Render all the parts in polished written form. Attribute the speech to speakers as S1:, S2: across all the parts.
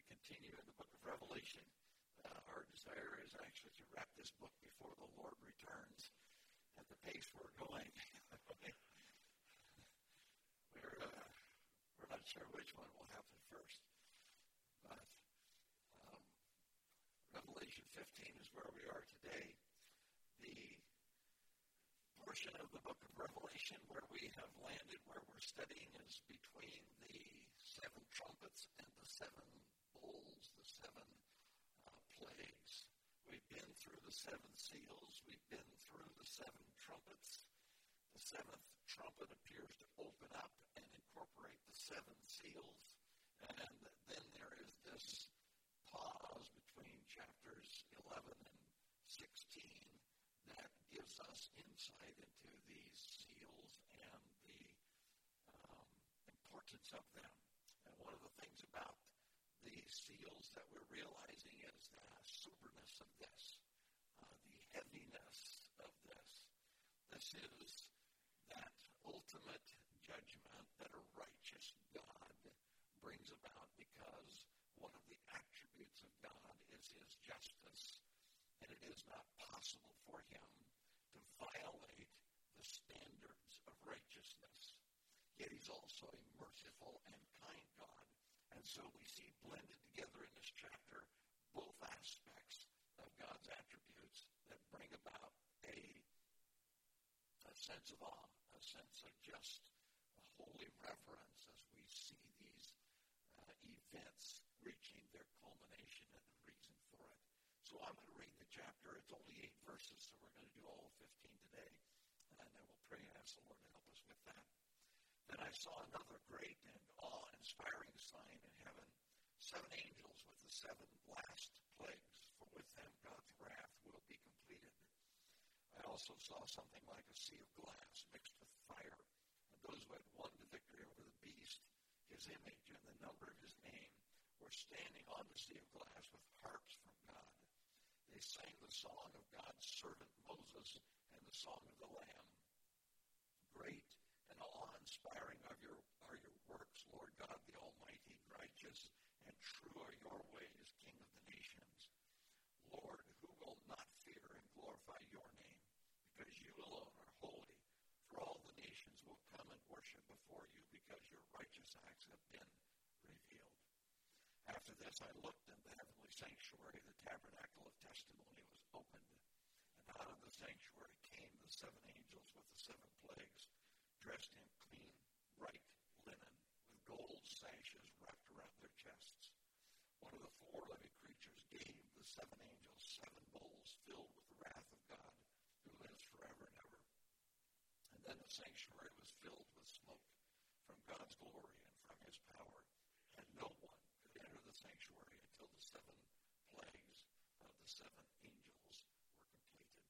S1: continue in the book of Revelation. Our desire is actually to wrap this book before the Lord returns at the pace we're going. We're not sure which one will happen first, but Revelation 15 is where we are today. The portion of the book of Revelation where we have landed, where we're studying, is between the seven trumpets and the seven bowls, the seven plagues. We've been through the seven seals. We've been through the seven trumpets. The seventh trumpet appears to open up and incorporate the seven seals. And then there is this pause between chapters 11 and 16 that gives us insight into these seals and the importance of them. And one of the things about these seals that we're realizing is the soberness of this, the heaviness of this. This is that ultimate judgment that a righteous God brings about, because one of the attributes of God is his justice, and it is not possible for him to violate the standards of righteousness. Yet he's also a merciful and kind God. And so we see blended together in this chapter both aspects of God's attributes that bring about a sense of awe, a sense of just holy reverence as we see these events reaching their culmination and the reason for it. So I'm going to read the chapter. It's only 8 verses, so we're going to do all 15 today. And then we'll pray and ask the Lord to help us with that. Then I saw another great and awe-inspiring sign in heaven, 7 angels with the 7 last plagues, for with them God's wrath will be completed. I also saw something like a sea of glass mixed with fire, and those who had won the victory over the beast, his image, and the number of his name, were standing on the sea of glass with harps from God. They sang the song of God's servant Moses and the song of the Lamb. Great and awe-inspiring are your works, Lord God, the Almighty. Righteous and true are your ways, King of the nations. Lord, who will not fear and glorify your name, because you alone are holy. For all the nations will come and worship before you, because your righteous acts have been revealed. After this I looked, and the heavenly sanctuary, the tabernacle of testimony, was opened. And out of the sanctuary came the 7 angels with the 7 plagues, dressed in clean, bright linen, with gold sashes wrapped around their chests. One of the 4 living creatures gave the 7 angels 7 bowls filled with the wrath of God, who lives forever and ever. And then the sanctuary was filled with smoke from God's glory and from his power, and no one could enter the sanctuary until the 7 plagues of the 7 angels were completed.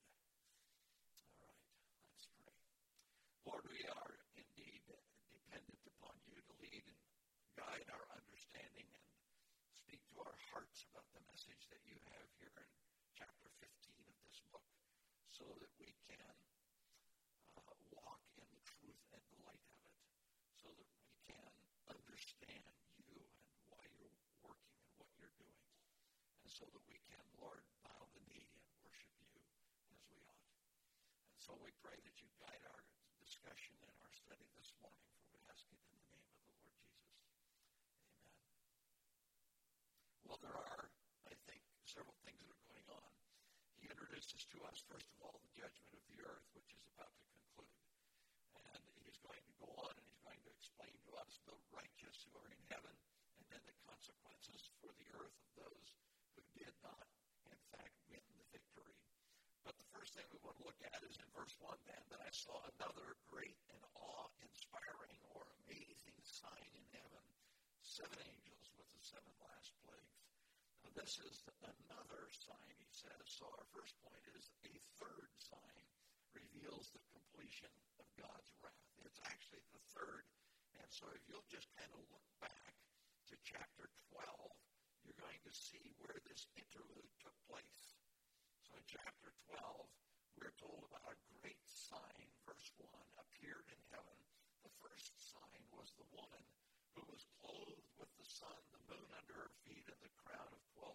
S1: All right, let's pray. Lord, we are indeed dependent upon you to lead and guide our understanding and speak to our hearts about the message that you have here in chapter 15 of this book, so that we can walk in the truth and the light of it, so that we can understand you and why you're working and what you're doing, and so that we can, Lord, bow the knee and worship you as we ought. And so we pray that you guide our discussion and our study this morning, for we ask it in the name of the Lord Jesus. Amen. Well, there are, I think, several things that are going on. He introduces to us, first of all, the judgment of the earth, which is about to conclude. And he's going to go on and he's going to explain to us the righteous who are in heaven, and then the consequences for the earth of those who did not, in fact, win the victory. But the first thing we want to look at is in verse 1 then, that I saw another great and awe-inspiring or amazing sign in heaven, 7 angels with the 7 last plagues. Now this is another sign, he says. So our first point is a third sign reveals the completion of God's wrath. It's actually the third. And so if you'll just kind of look back to chapter 12, you're going to see where this interlude took place. So in chapter 12, we're told about a great sign, verse 1, appeared in heaven. The first sign was the woman who was clothed with the sun, the moon under her feet, and the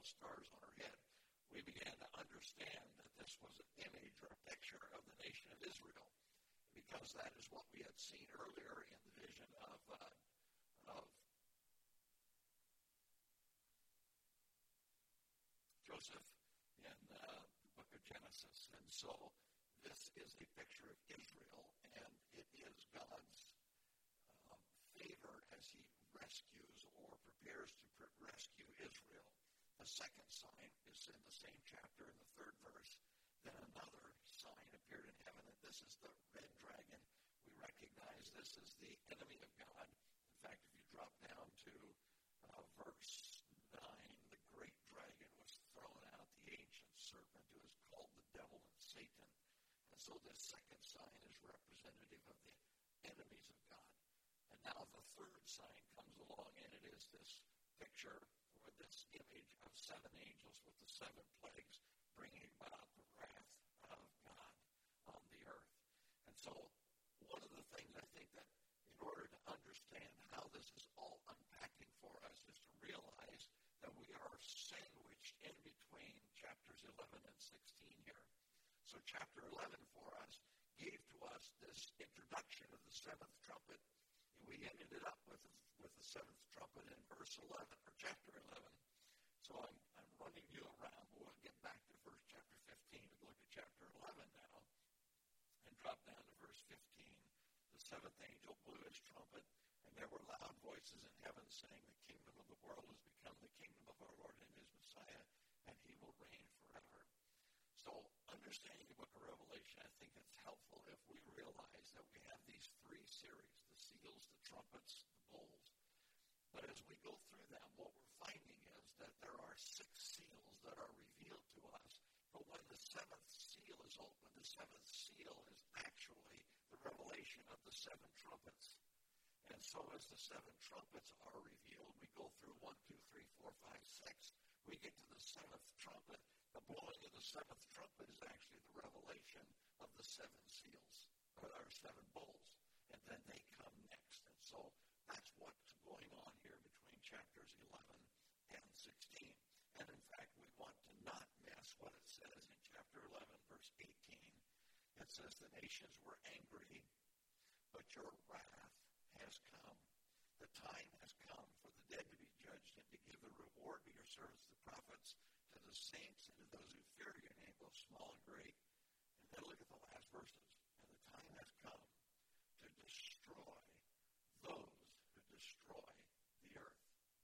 S1: stars on her head, we began to understand that this was an image or a picture of the nation of Israel, because that is what we had seen earlier in the vision of Joseph in the book of Genesis. And so this is a picture of Israel, and it is God's favor as he rescues or prepares to rescue Israel. The second sign is in the same chapter in the 3rd verse. Then another sign appeared in heaven, and this is the red dragon. We recognize this is the enemy of God. In fact, if you drop down to verse 9, the great dragon was thrown out, the ancient serpent who is called the devil and Satan. And so this second sign is representative of the enemies of God. And now the third sign comes along, and it is this picture or this image of 7 angels with the 7 plagues bringing about the wrath of God on the earth. And so one of the things I think that in order to understand how this is all unpacking for us is to realize that we are sandwiched in between chapters 11 and 16 here. So chapter 11 for us gave to us this introduction of the 7th trumpet. We ended it up with the 7th trumpet in verse 11, or chapter 11. So I'm running you around. We'll get back to verse chapter 15 and look at chapter 11 now and drop down to verse 15. The 7th angel blew his trumpet, and there were loud voices in heaven saying, the kingdom of the world has become the kingdom of our Lord and his Messiah, and he will reign forever. So understanding the book of Revelation, I think it's helpful if we realize that we have these 3 series, the seals, the trumpets, the bowls. But as we go through them, what we're finding is that there are 6 seals that are revealed to us. But when the 7th seal is opened, the 7th seal is actually the revelation of the 7 trumpets. And so as the 7 trumpets are revealed, we go through 1, 2, 3, 4, 5, 6. We get to the 7th trumpet. The blowing of the 7th trumpet is actually the revelation of the 7 seals, or 7 bowls. And then they come next. And so that's what's going on here between chapters 11 and 16. And in fact, we want to not miss what it says in chapter 11, verse 18. It says, the nations were angry, but your wrath has come. The time has come for the dead to be judged and to give a reward to your servants, the prophets, to the saints, and to those who fear your name, both small and great. And then look at the last verses. And the time has come to destroy those who destroy the earth.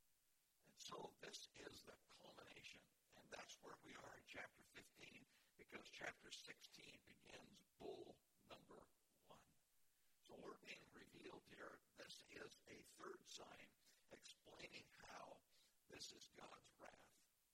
S1: And so this is the culmination, and that's where we are in chapter 15, because chapter 16 begins bull number 1. So we're being revealed here. This is a 3rd sign explaining how this is God's wrath.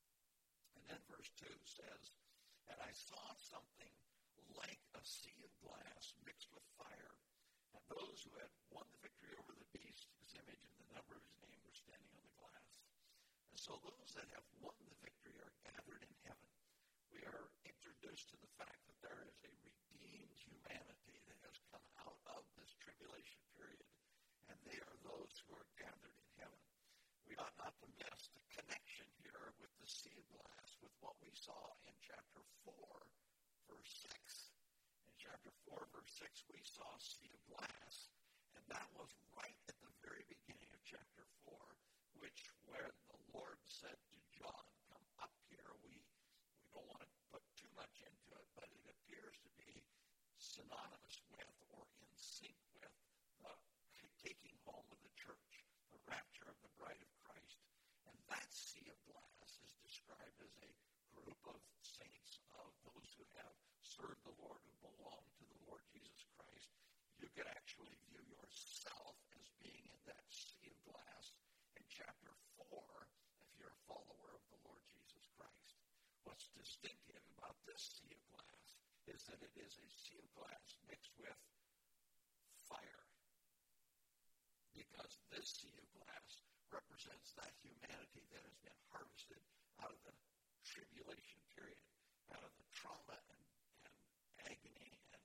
S1: And then verse 2 says, and I saw something like a sea of glass mixed with fire, and those who had won the victory over the beast, his image and the number of his name, were standing on the glass. And so those that have won the victory are gathered in heaven. We are introduced to the fact that there is a redeemed humanity that has come out of this tribulation period, and they are those who are gathered in heaven. We ought not to miss the connection here with the sea of glass with what we saw in chapter 4, verse 6. In chapter 4, verse 6, we saw a sea of glass, and that was right at the very beginning of chapter 4, where the Lord said to John, come up here. We don't want to put too much into it, but it appears to be synonymous with or in sync with the taking home of the church, the rapture of the bride of Christ. And that sea of glass is described as a group of saints, of those who have served the Lord, who belong to the Lord Jesus Christ. You could actually view yourself as being in that sea of glass in chapter 4 if you're a follower of the Lord Jesus Christ. What's distinctive about this sea of glass is that it is a sea of glass mixed with fire, because this sea of glass represents that humanity that has been harvested out of the tribulation period, out of the trauma and agony and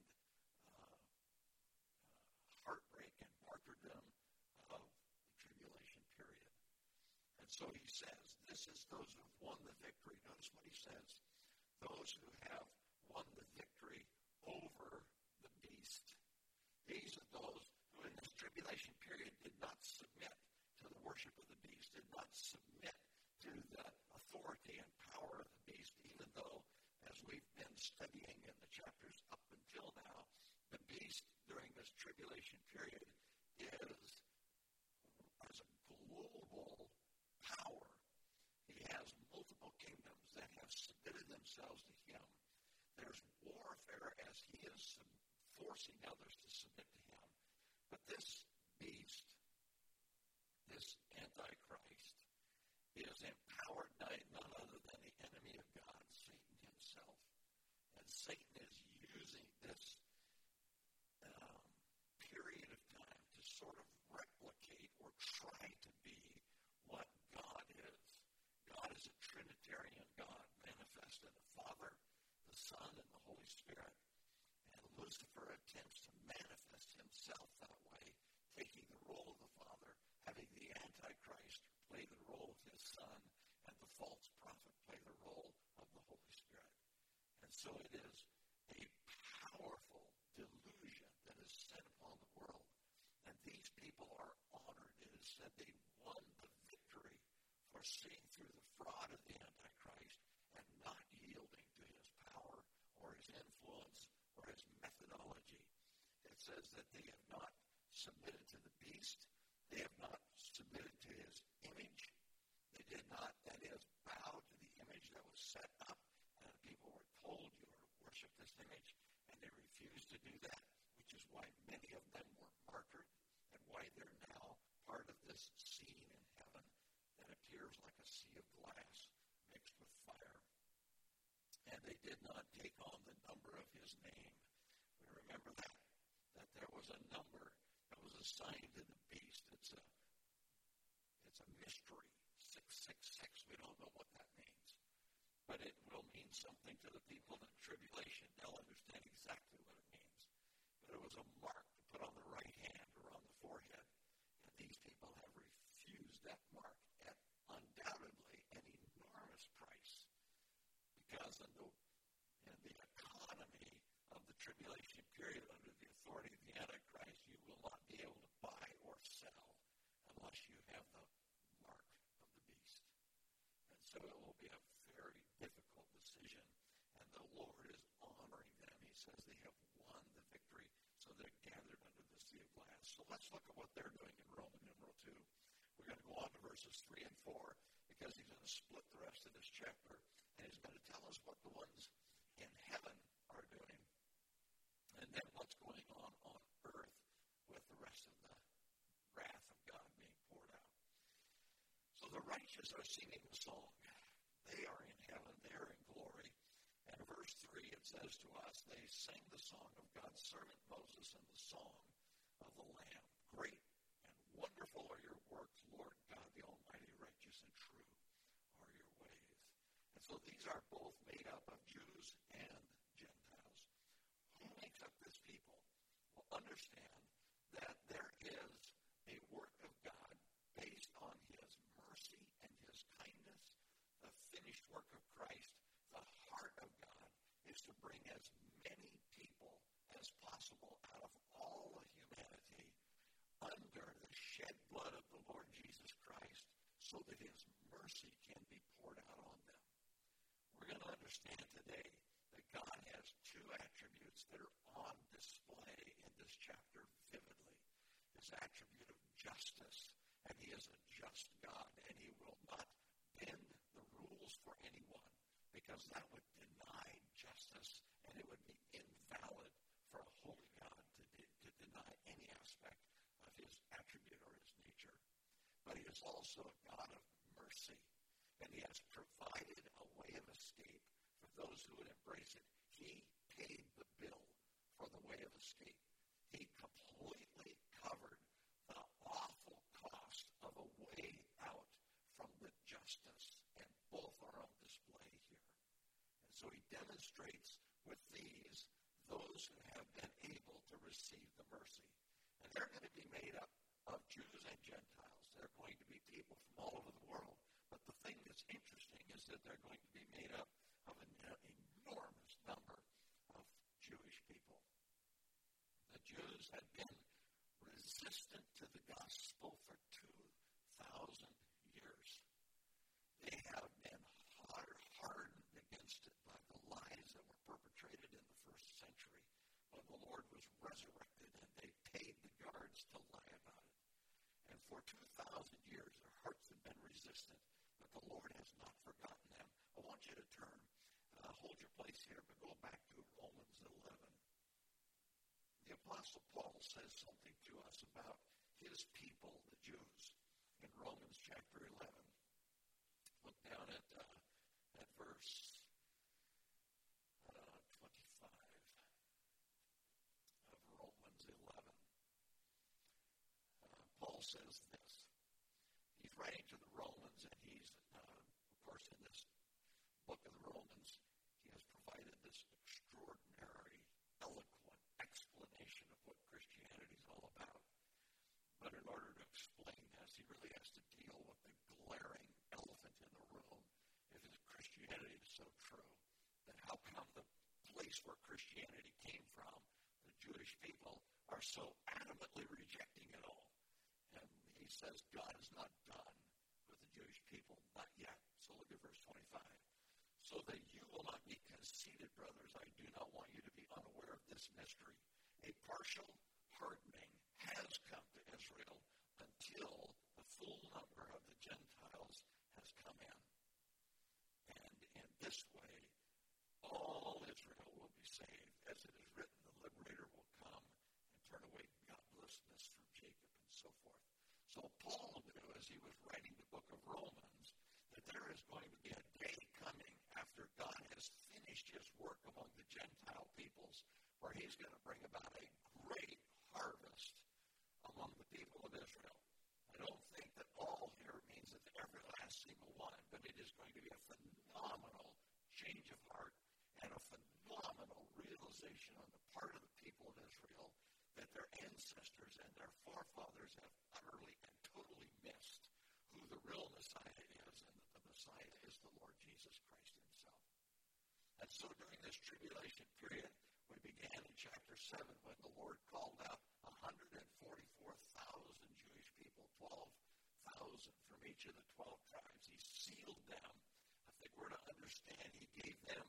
S1: heartbreak and martyrdom of the tribulation period. And so he says, this is those who have won the victory. Notice what he says. Those who have won the victory over the beast. These are those who in this tribulation period did not submit to the worship of the beast, did not submit to the authority and power of the beast, even though, as we've been studying in the chapters up until now, the beast during this tribulation period is as a global power. He has multiple kingdoms that have submitted themselves to him. There's warfare as he is forcing others to submit to him. But this beast, this Antichrist, is empowered by none other than the enemy of God, Satan himself. And Satan is using this period of time to sort of replicate or try to be what God is. God is a Trinitarian God, manifest in the Father, the Son, and the Holy Spirit. And Lucifer attempts to manifest himself that way, taking the role of the Father, having the Antichrist play the role of his Son, and the false prophet play the role of the Holy Spirit. And so it is a powerful delusion that is set upon the world. And these people are honored. It is said they won the victory for seeing through the fraud of the Antichrist and not yielding to his power or his influence or his methodology. It says that they have not submitted to the beast. They have not submitted to his image. They did not, that is, bow to the image that was set up. And people were told, you are to worship this image, and they refused to do that, which is why many of them were martyred and why they're now part of this scene in heaven that appears like a sea of glass mixed with fire. And they did not take on the number of his name. We remember that there was a number that was assigned to the beast. It's a mystery. 666. We don't know what that means. But it will mean something to the people in tribulation. They'll understand exactly what it means. But it was a mark to put on the right hand or on the forehead. And these people have refused that mark at undoubtedly an enormous price. Because in the economy of the tribulation period under the authority of the Antichrist, you will not be able to buy or sell unless you have the mark of the beast. And so it will be a very difficult decision, and the Lord is honoring them. He says they have won the victory, so they're gathered under the sea of glass. So let's look at what they're doing in Roman numeral 2. We're going to go on to verses 3 and 4, because he's going to split the rest of this chapter, and he's going to tell us what the ones in heaven are doing, and then what's going on earth with the rest of the wrath of God being poured out. So the righteous are singing the song. They are in heaven. They are in glory. And verse 3, it says to us, they sing the song of God's servant Moses and the song of the Lamb. Great and wonderful are your works, Lord God, the Almighty, righteous and true are your ways. And so these are both made up of Jews and Gentiles. Who makes up this people? Well, understand that there is a work of God based on his mercy and his kindness, the finished work of Christ. The heart of God is to bring as many people as possible out of all of humanity under the shed blood of the Lord Jesus Christ so that his mercy can be poured out on them. We're going to understand today that God has two attributes that are on display in this chapter vividly. His attribute of justice, and he is a just God, and he will not bend the rules for anyone, because that would deny justice, and it would be invalid for a holy God to deny any aspect of his attribute or his nature. But he is also a God of mercy, and he has provided a way of escape for those who would embrace it. He paid the bill for the way of escape. He completely covered the awful cost of a way out from the justice, and both are on display here. And so he demonstrates with these those who have been able to receive the mercy. And they're going to be made up of Jews and Gentiles. They're going to be people from all over the world. the Lord was resurrected, and they paid the guards to lie about it. And for 2,000 years, their hearts have been resistant, but the Lord has not forgotten them. I want you to turn, hold your place here, but go back to Romans 11. The Apostle Paul says something to us about his people, the Jews, in Romans chapter 11. Look down at verse 25 of Romans 11. Paul says this. He's writing to the Romans, and he's, of course, in this book of the Romans, he has provided this extraordinary, eloquent explanation of what Christianity is all about. But in order to explain this, he really has to deal with the glaring elephant in the room. If Christianity is so true, then how come the place where Christianity came from, the Jewish people, are so adamantly rejecting it all? And he says God is not done with the Jewish people, not yet. So look at verse 25. So that you will not be conceited, brothers, I do not want you to be unaware of this mystery. A partial hardening has come to Israel until the full number of the Gentiles has come in. And in this way, all Israel will be saved. As it is written, the liberator will come and turn away godlessness from Jacob, and so forth. So Paul knew, as he was writing the book of Romans, that there is going to be a day coming after God has finished his work among the Gentile peoples, where he's going to bring about a great harvest among the people of Israel. I don't think that all here means that every last single one, but it is going to be a phenomenal change of heart and a phenomenal realization on the part of the people of Israel that their ancestors and their forefathers have utterly and totally missed who the real Messiah is, and that the Messiah is the Lord Jesus Christ himself. And so during this tribulation period, we began in chapter 7 when the Lord called out 144,000 Jewish people, 12,000 from each of the 12 tribes. He sealed them. I think we're to understand he gave them,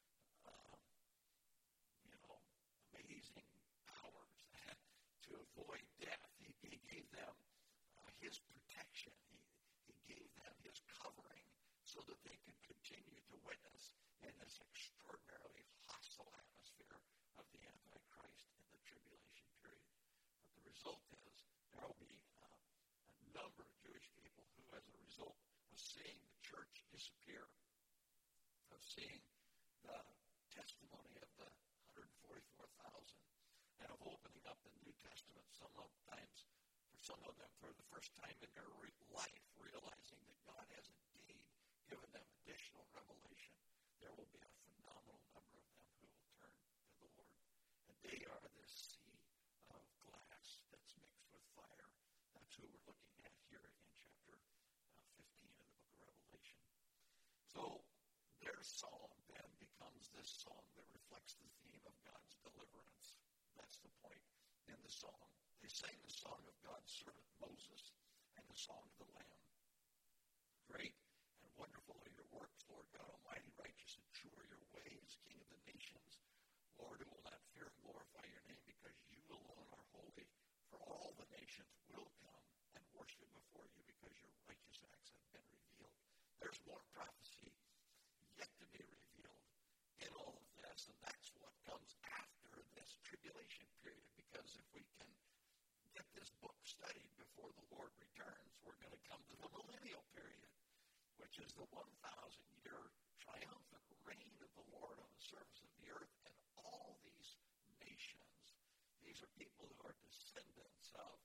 S1: amazing powers to avoid death. He gave them his protection. He gave them his covering so that they could continue to witness in this extraordinarily hostile atmosphere of the Antichrist in the tribulation period. But the result is there will be a number of Jewish people who, as a result of seeing the church disappear, of seeing the testimony of the 144,000, and of opening up the New Testament sometimes, for some of them, for the first time in their life, realizing that God has indeed given them additional revelation, there will be a phenomenal number of them who will turn to the Lord. And they are this sea of glass that's mixed with fire. That's who we're looking at here in chapter 15 of the book of Revelation. So their song then becomes this song that reflects the theme of God's deliverance. That's the point in the song. They sang the song of God's servant Moses and the song of the Lamb. Great and wonderful are your works, Lord God Almighty, righteous and true are your ways, King of the nations. Lord, who will not fear and glorify your name, because you alone are holy. For all the nations will come and worship before you, because your righteous acts have been revealed. There's more prophecy yet to be revealed in all of this, and that's what comes after this tribulation period, because if we can get this book studied before the Lord returns, we're going to come to the millennial period, which is the 1,000-year triumphant reign of the Lord on the surface of the earth, and all these nations, these are people who are descendants of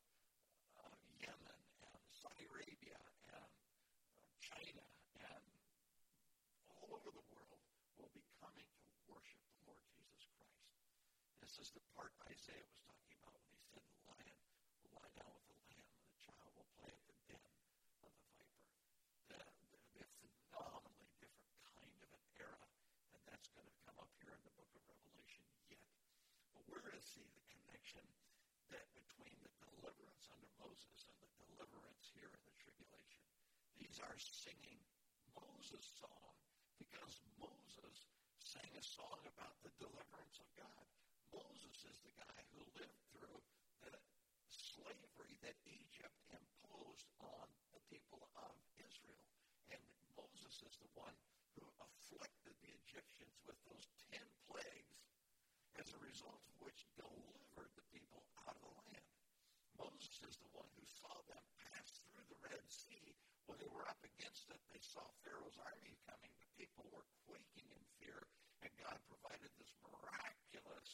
S1: Yemen and Saudi Arabia and China and all over the world, will be coming to worship the Lord Jesus Christ. This is the part Isaiah was talking about when he said the lion will lie down with the lamb and the child will play at the den of the viper. There'll be a phenomenally different kind of an era, and that's going to come up here in the book of Revelation yet. But we're going to see the connection that between the deliverance under Moses and the deliverance here in the tribulation. These are singing Moses' song because Moses sang a song about the deliverance of God. Moses is the guy who lived through the slavery that Egypt imposed on the people of Israel. And Moses is the one who afflicted the Egyptians with those 10 plagues, as a result of which delivered the people out of the land. Moses is the one who saw them pass through the Red Sea. When they were up against it, they saw Pharaoh's army coming. The people were quaking in fear, and God provided this miraculous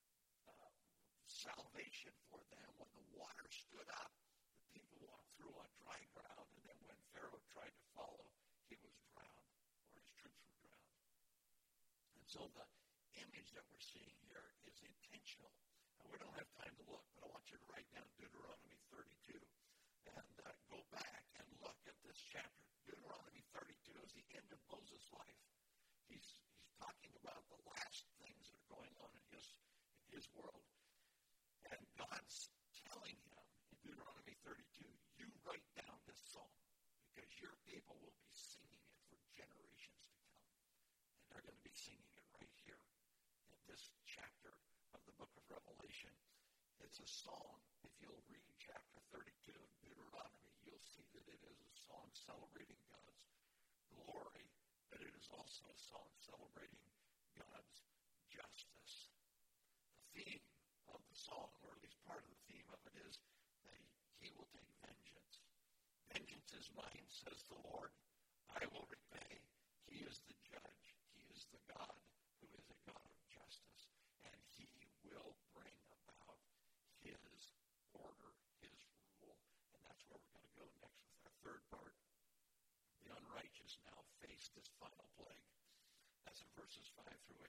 S1: salvation for them. When the water stood up, the people walked through on dry ground, and then when Pharaoh tried to follow, he was drowned, or his troops were drowned. And so the image that we're seeing here is intentional. Now, we don't have time to look, but I want you to write down Deuteronomy 32 and go back and look at this chapter. Deuteronomy 32 is the end of Moses' life. He's talking about the last things that are going on in his world. And God's telling him in Deuteronomy 32, you write down this song because your people will be singing it for generations to come. And they're going to be singing it right here in this chapter of the book of Revelation. It's a song. If you'll read chapter 32 of Deuteronomy, you'll see that it is a song celebrating God's glory, but it is also a song celebrating God's justice. The theme of the song, or at least part of the theme of it, is that he will take vengeance. Vengeance is mine, says the Lord. I will repay. He is the judge. He is the God who is a God of justice. And he will bring about his order, his rule. And that's where we're going to go next with our third part. The unrighteous now face this final plague. That's in verses 5 through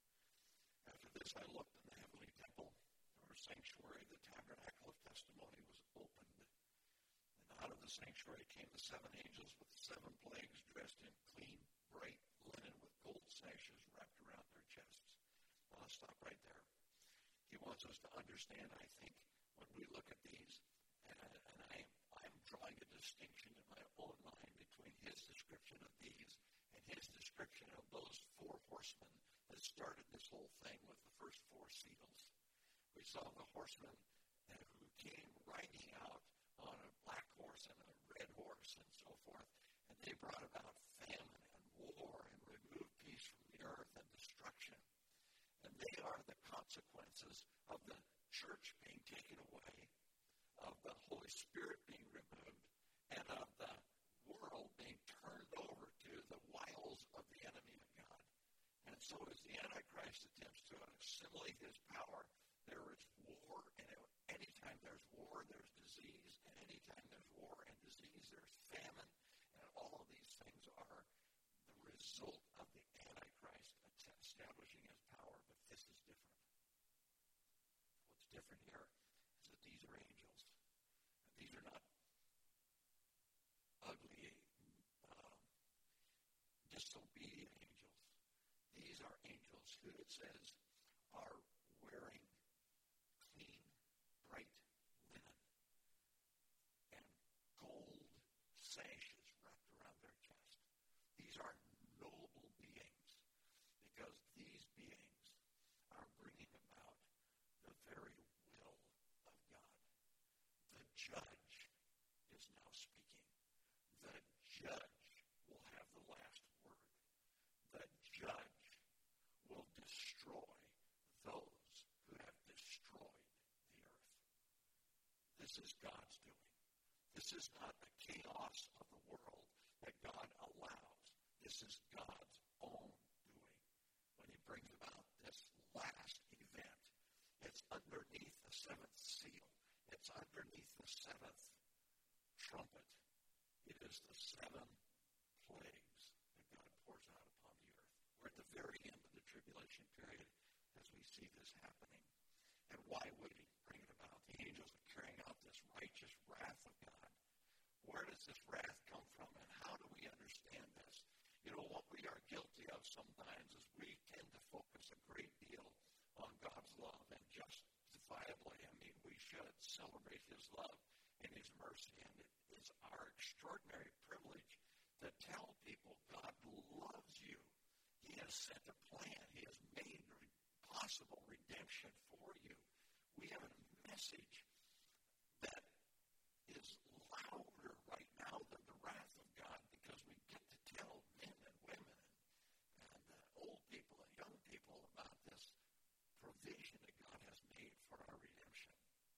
S1: 8. After this I looked in the heavenly temple, or sanctuary. The tabernacle of testimony was opened. And out of the sanctuary came the 7 angels with the 7 plagues, dressed in clean, bright linen with gold sashes wrapped around their chests. Now, I'll stop right there. He wants us to understand, I think, when we look at these, and I'm drawing a distinction in my own mind between his description of these and his description of those 4 horsemen that started this whole thing with the first 4 seals. We saw the horsemen who came riding out on a black horse and a red horse and so forth, and they brought about famine and war and removed peace from the earth and destruction. And they are the consequences of the church being taken away, of the Holy Spirit being removed, and of the world being turned over to the wiles of the enemy of God. And so as the Antichrist attempts to assimilate his power, there is war, and anytime there's war, there's disease, and anytime there's war and disease, there's famine, and all of these things are the result of the Antichrist establishing his power, but this is different. What's different here is that these are angels, and these are not ugly, disobedient angels. These are angels who, it says, are wearing clean, bright linen and gold sashes wrapped around their chest. These are noble beings because these beings are bringing about the very will of God. The judge is now speaking. The judge will have the last word. The judge will destroy those who have destroyed the earth. This is God's doing. This is not the chaos of the world that God allows. This is God's own doing when he brings about this last event. It's underneath the 7th seal. It's underneath the 7th trumpet. It is the 7 plagues that God pours out upon the earth. We're at the very end of the tribulation period as we see this happening. And why would he bring it about? The angels are carrying out this righteous wrath of God. Where does this wrath come from, and how do we understand this? You know, what we are guilty of sometimes is we tend to focus a great deal on God's love, and justifiably, I mean, we should celebrate his love and his mercy, and it is our extraordinary privilege to tell people God loves you. He has set a plan. He has made possible redemption We have a message that is louder right now than the wrath of God, because we get to tell men and women and old people and young people about this provision that God has made for our redemption.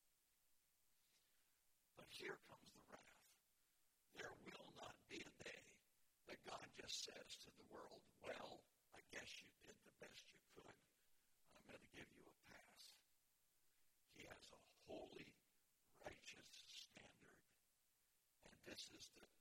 S1: But here comes the wrath. There will not be a day that God just says to the world, well, I guess you did the best you could. I'm going to give you a pass. He has a holy, righteous standard. And this is due.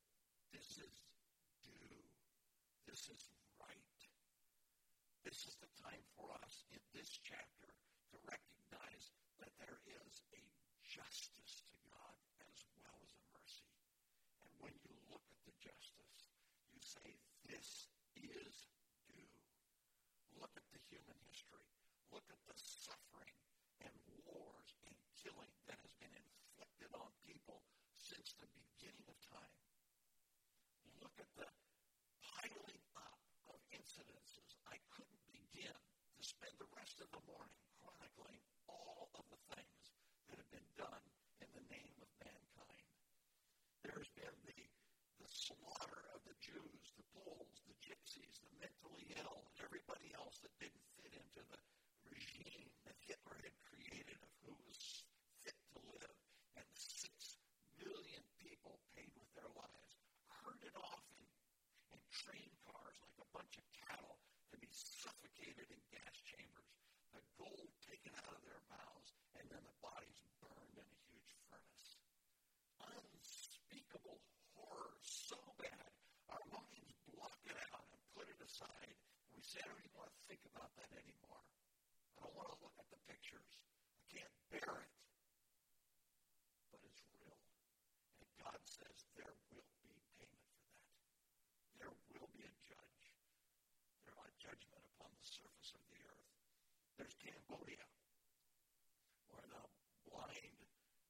S1: This is right. This is the time for us in this chapter to recognize that there is a justice to God as well as a mercy. And when you look at the justice, you say, this is due. Look at the human history. Look at the suffering and wars and killing that has been inflicted on people since the beginning of time. Look at the piling up of incidences. I couldn't begin to spend the rest of the morning chronicling all of the things that have been done in the name of mankind. There's been the slaughter of the Jews, the Poles, the Gypsies, the mentally ill, and everybody else that didn't fit into the regime that Hitler had created of who was fit to live. And 6 million people paid with their lives, herded off in train cars like a bunch of cattle to be suffocated in gas chambers, the gold taken out of their mouths, and then the bodies burned in a huge furnace. Unspeakable horror, so bad, our minds block it out and put it aside. We say, I don't even want to think about that anymore. I don't want to look at the pictures. I can't bear it. But it's real. And God says there will be payment for that. There will be a judge. There will be judgment upon the surface of the earth. There's Cambodia, where the blind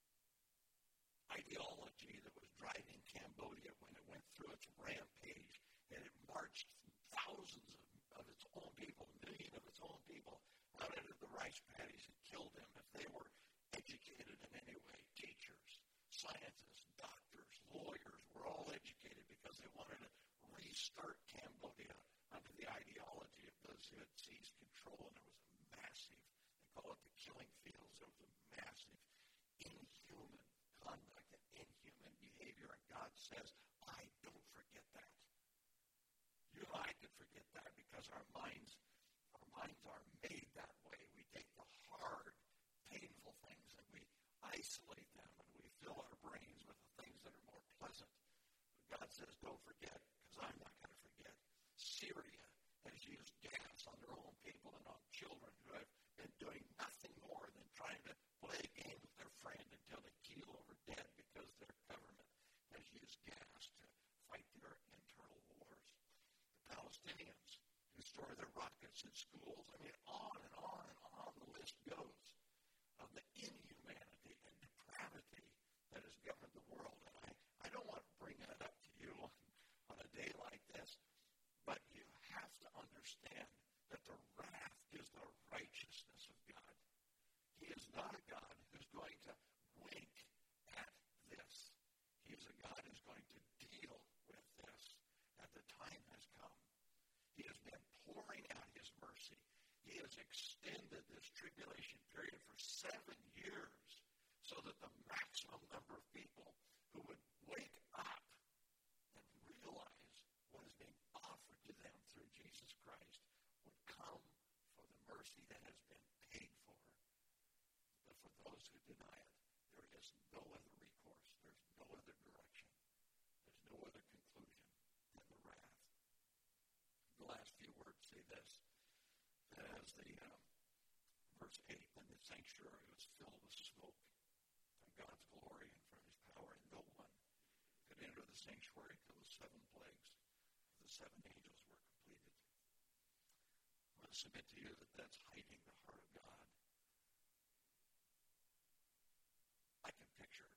S1: ideology that was driving Cambodia when it went through its rampage, and it marched thousands of its own people, a million of its own people, out into the rice paddies and killed them if they were educated in any way. Teachers, scientists, doctors, lawyers were all educated because they wanted to restart Cambodia under the ideology of those who had seized control. And there was a massive, they call it the killing fields, there was a massive inhuman conduct and inhuman behavior. And God says, I don't forget that. You and I could forget that because our minds are made that way. We take the hard, painful things and we isolate them and we fill our brains with the things that are more pleasant. But God says, don't forget, because I'm not going to forget. Syria has used gas on their own people and on children who have been doing nothing more than trying to play a game with their friend until they keel over dead because their government has used gas to fight their internal wars. The Palestinians who store their rockets in schools. I mean, on and on and on the list goes of the inhumanity and depravity that has governed the world. And I don't want to bring that up to you on a day like this, but you have to understand that the wrath is the righteousness of God. He is not a God who's going to wink at this. He is a God who's going to deal with this. And the time has come. He has been pouring out his mercy. He has extended this tribulation period for 7 years so that the maximum number of people who would wake up and realize what is being offered to them through Jesus Christ would come for the mercy that has been paid for. But for those who deny it, there is no other recourse. There's no other direction. There's no other conclusion than the wrath. The last few words say this, that as the verse 8, then the sanctuary was filled with smoke from God's glory and from his power, and no one could enter the sanctuary until the 7 plagues of the 7 angels were completed. I want to submit to you that that's hiding the heart of God. I can picture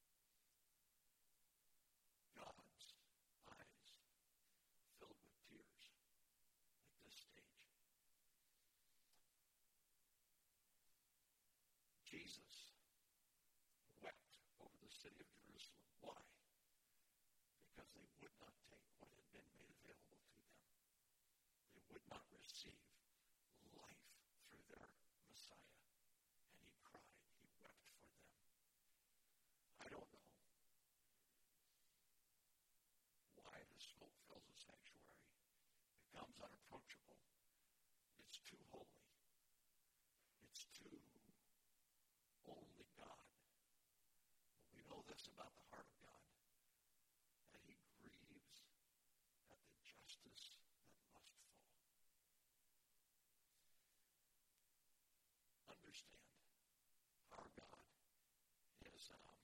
S1: God's eyes filled with tears at this stage. Jesus wept over the city of Jerusalem. Why? Because they would not take what had been made available to them. They would not receive life through their Messiah. And he cried. He wept for them. I don't know why the smoke fills the sanctuary. It becomes unapproachable. It's too holy. It's too only God. But we know this about the heart of God, that he grieves at the justice that must fall. Understand, our God is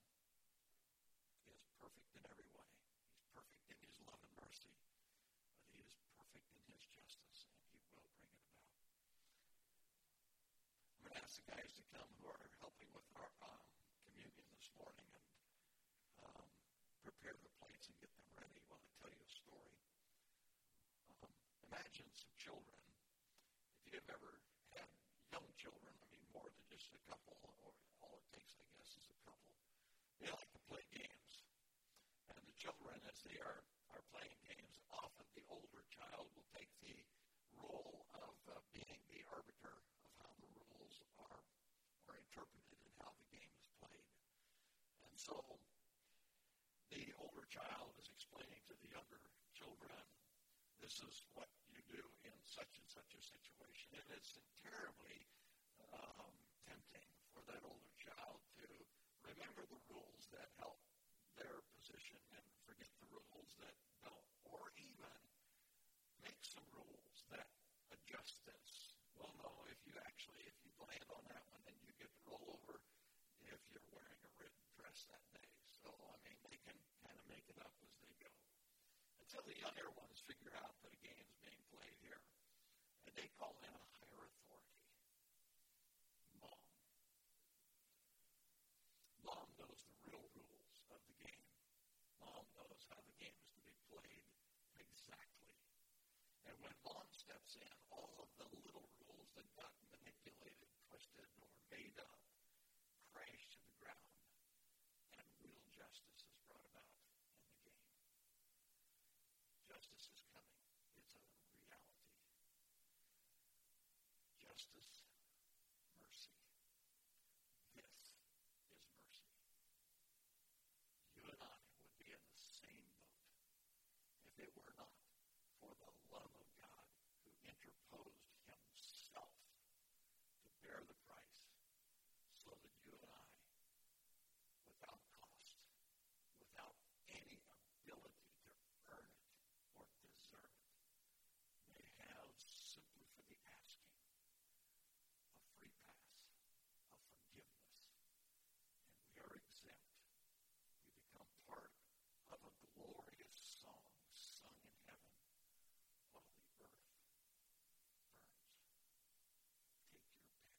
S1: perfect in every way. He's perfect in his love and mercy, but he is perfect in his justice, and he will bring it about. I'm going to ask the guys to come who are helping with our communion this morning and prepare the plates and get them ready while I tell you a story. Imagine some children. If you have ever had young children, I mean more than just a couple, or all it takes, I guess, is a couple. They like to play games. And the children, as they are playing games, often the older child will take the role of being the arbiter of how the rules are interpreted and how the game is played. And so the older child is explaining to the younger children, this is what you do in such and such a situation. And it's terribly tempting for that older child to remember the rules that help their position and forget the rules that don't, or even make some rules that adjust this. Well, no, if you land on that one, then you get to roll over if you're wearing a red dress that day. So, I mean, they can kind of make it up as they go. Until the younger ones figure out that a game is being played here. And they call in a higher authority. Mom. Mom knows the real rules of the game. Mom knows how the game is to be played exactly. And when Mom steps in, all of the little rules that got manipulated, twisted, or made up crash to the ground, and real justice is brought about in the game. Justice is coming. It's a reality. Justice, mercy. This is mercy. You and I would be in the same boat if it were not for the love of God who interposed himself to bear the price so that you and I, without cost, without any ability to earn it or deserve it, may have, simply for the asking, a free pass, a forgiveness, and we are exempt. We become part of a glorious song sung in heaven while the earth burns. Take your pick.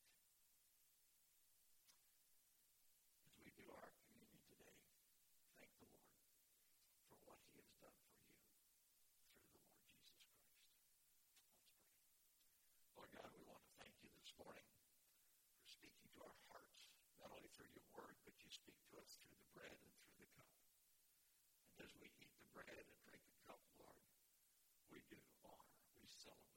S1: As we do our communion today, thank the Lord for what he has done for you through the Lord Jesus Christ. Let's pray. Lord God, we want to thank you this morning for speaking to our hearts, not only through your word, but you speak to us through the bread and through the cup. And as we eat the bread and drink the cup, Lord, we do honor, we celebrate